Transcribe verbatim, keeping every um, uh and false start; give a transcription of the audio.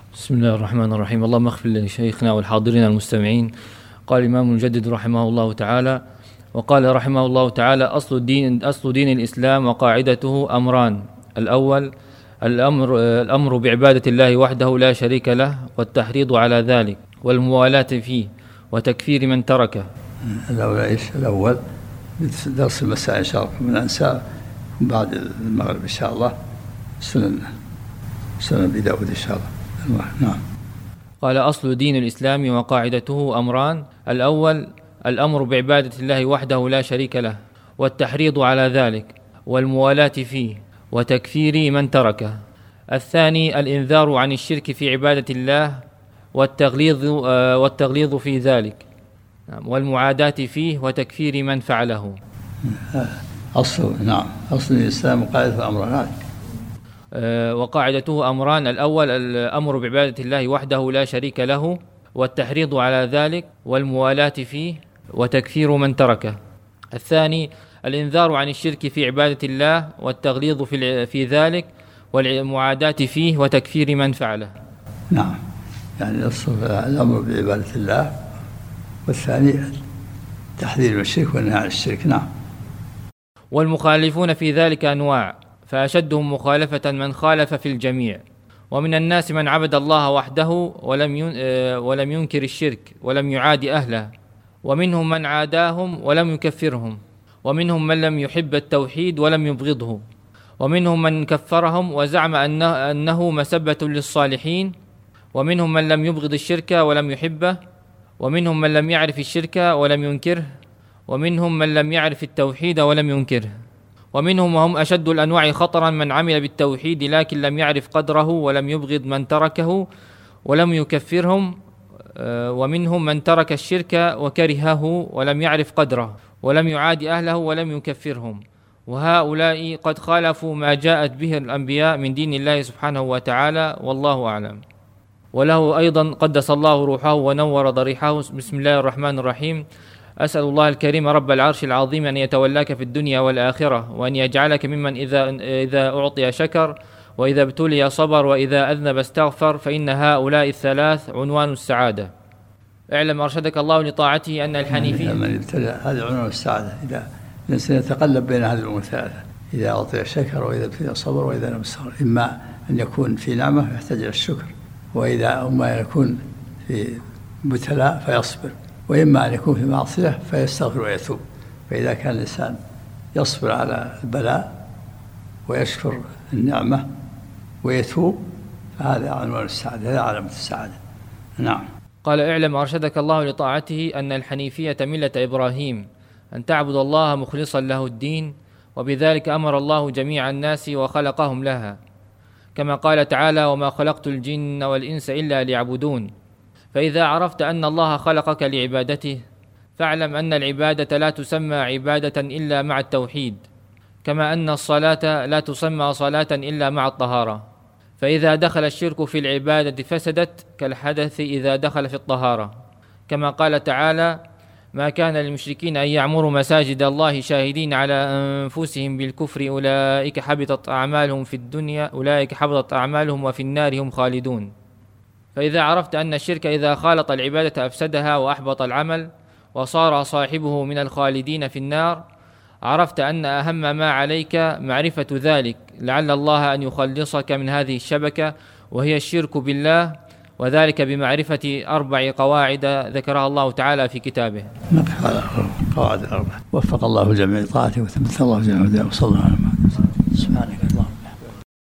بسم الله الرحمن الرحيم. اللهم اغفر لشيخنا والحاضرين المستمعين. قال الإمام المجدد رحمه الله تعالى: وقال رحمه الله تعالى: أصل الدين أصل دين الإسلام وقاعدته أمران. الأول الأمر الأمر بعبادة الله وحده لا شريك له، والتحريض على ذلك، والموالاة فيه، وتكفير من تركه. الأول إيش؟ الأول درس المساء إن شاء الله من أنسى بعد المغرب إن شاء الله، سنن سنن أبي داود إن شاء الله. نعم. قال: أصل دين الإسلام وقاعدته أمران. الأول الأمر بعبادة الله وحده لا شريك له، والتحريض على ذلك، والموالاة فيه، وتكفير من تركه. الثاني الإنذار عن الشرك في عبادة الله، والتغليظ والتغليظ في ذلك، والمعاداة فيه، وتكفير من فعله. أصل نعم أصل الإسلام وقاعدته أمران. وقاعدته أمران: الأول الأمر بعبادة الله وحده لا شريك له، والتحريض على ذلك، والموالاة فيه، وتكفير من تركه. الثاني الإنذار عن الشرك في عبادة الله، والتغليظ في في ذلك، والمعاداة فيه، وتكفير من فعله. نعم، يعني الأمر بعبادة الله، والثاني تحذير من الشرك والنهي عن الشرك. نعم. والمخالفون في ذلك أنواع، فأشدهم مخالفة من خالف في الجميع. ومن الناس من عبد الله وحده ولم ولم ينكر الشرك ولم يعاد أهله، ومنهم من عاداهم ولم يكفرهم، ومنهم من لم يحب التوحيد ولم يبغضه، ومنهم من كفرهم وزعم أنه, أنه مسبة للصالحين، ومنهم من لم يبغض الشرك ولم يحبه، ومنهم من لم يعرف الشرك ولم ينكره، ومنهم من لم يعرف التوحيد ولم ينكره، ومنهم وهم أشد الأنواع خطرا من عمل بالتوحيد لكن لم يعرف قدره ولم يبغض من تركه ولم يكفرهم، ومنهم من ترك الشرك وكرهه ولم يعرف قدره ولم يعاد أهله ولم يكفرهم، وهؤلاء قد خالفوا ما جاءت به الأنبياء من دين الله سبحانه وتعالى، والله أعلم. وله أيضا قدس الله روحه ونور ضريحه. بسم الله الرحمن الرحيم. أسأل الله الكريم رب العرش العظيم أن يتولاك في الدنيا والآخرة، وأن يجعلك ممن إذا, إذا أعطي شكر، وإذا ابتلي صبر، وإذا أذنب استغفر، فإن هؤلاء الثلاث عنوان السعادة. اعلم أرشدك الله لطاعته أن الحنيفية من ابتلى هذا عنوان السعادة. إذا الإنسان يتقلب بين هذه الأمور الثلاثة، إذا أعطي شكر، وإذا ابتلي صبر، وإذا أذنب استغفر. إما أن يكون في نعمة يحتاج إلى الشكر، وإذا أما يكون في ابتلاء فيصبر، وإما أن يكون في معصية فيستغفر ويتوب. فإذا كان الإنسان يصبر على البلاء ويشكر النعمة ويتوب فهذا عنوان السعادة، هذا علامة السعادة. نعم. قال: اعلم أرشدك الله لطاعته أن الحنيفية ملة إبراهيم، أن تعبد الله مخلصا له الدين، وبذلك أمر الله جميع الناس وخلقهم لها، كما قال تعالى: وما خلقت الجن والإنس إلا ليعبدون. فإذا عرفت أن الله خلقك لعبادته، فاعلم أن العبادة لا تسمى عبادة إلا مع التوحيد، كما أن الصلاة لا تسمى صلاة إلا مع الطهارة. فإذا دخل الشرك في العبادة فسدت كالحدث إذا دخل في الطهارة، كما قال تعالى: ما كان للمشركين أن يعمروا مساجد الله شاهدين على أنفسهم بالكفر أولئك حبطت أعمالهم في الدنيا أولئك حبطت أعمالهم وفي النار هم خالدون. فإذا عرفت أن الشرك إذا خالط العبادة أفسدها وأحبط العمل وصار صاحبه من الخالدين في النار، عرفت أن أهم ما عليك معرفة ذلك، لعل الله أن يخلصك من هذه الشبكة وهي الشرك بالله، وذلك بمعرفة أربع قواعد ذكرها الله تعالى في كتابه. نقف على قواعد الأربع. وفق الله الجميع لطاعته وثبت الله جل وعلا، وصلى الله عليه وسلم. سبحانك.